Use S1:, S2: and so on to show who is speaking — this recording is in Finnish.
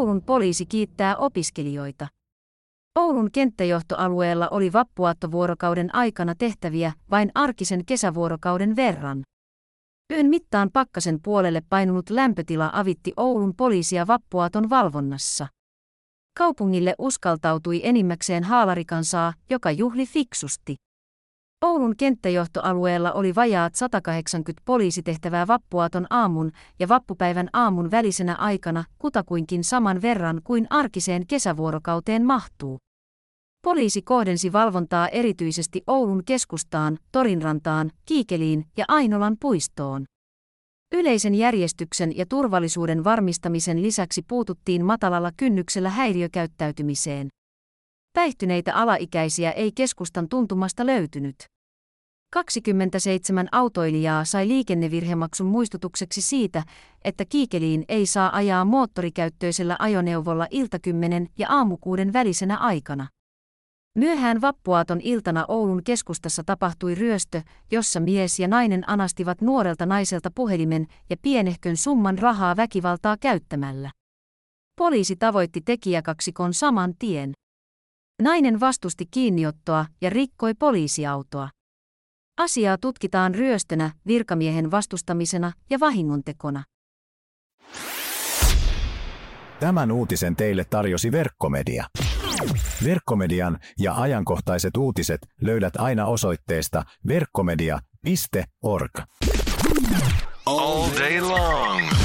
S1: Oulun poliisi kiittää opiskelijoita. Oulun kenttäjohtoalueella oli vappuaattovuorokauden aikana tehtäviä vain arkisen kesävuorokauden verran. Yön mittaan pakkasen puolelle painunut lämpötila avitti Oulun poliisia vappuaaton valvonnassa. Kaupungille uskaltautui enimmäkseen haalarikansaa, joka juhli fiksusti. Oulun kenttäjohtoalueella oli vajaat 180 poliisitehtävää vappuaaton aamun ja vappupäivän aamun välisenä aikana, kutakuinkin saman verran kuin arkiseen kesävuorokauteen mahtuu. Poliisi kohdensi valvontaa erityisesti Oulun keskustaan, Torinrantaan, Kiikeliin ja Ainolan puistoon. Yleisen järjestyksen ja turvallisuuden varmistamisen lisäksi puututtiin matalalla kynnyksellä häiriökäyttäytymiseen. Päihtyneitä alaikäisiä ei keskustan tuntumasta löytynyt. 27 autoilijaa sai liikennevirhemaksun muistutukseksi siitä, että Kiikeliin ei saa ajaa moottorikäyttöisellä ajoneuvolla iltakymmenen ja aamukuuden välisenä aikana. Myöhään vappuaaton iltana Oulun keskustassa tapahtui ryöstö, jossa mies ja nainen anastivat nuorelta naiselta puhelimen ja pienehkön summan rahaa väkivaltaa käyttämällä. Poliisi tavoitti tekijäkaksikon saman tien. Nainen vastusti kiinniottoa ja rikkoi poliisiautoa. Asiaa tutkitaan ryöstönä, virkamiehen vastustamisena ja vahingontekona.
S2: Tämän uutisen teille tarjosi Verkkomedia. Verkkomedian ja ajankohtaiset uutiset löydät aina osoitteesta verkkomedia.org.
S3: All day long.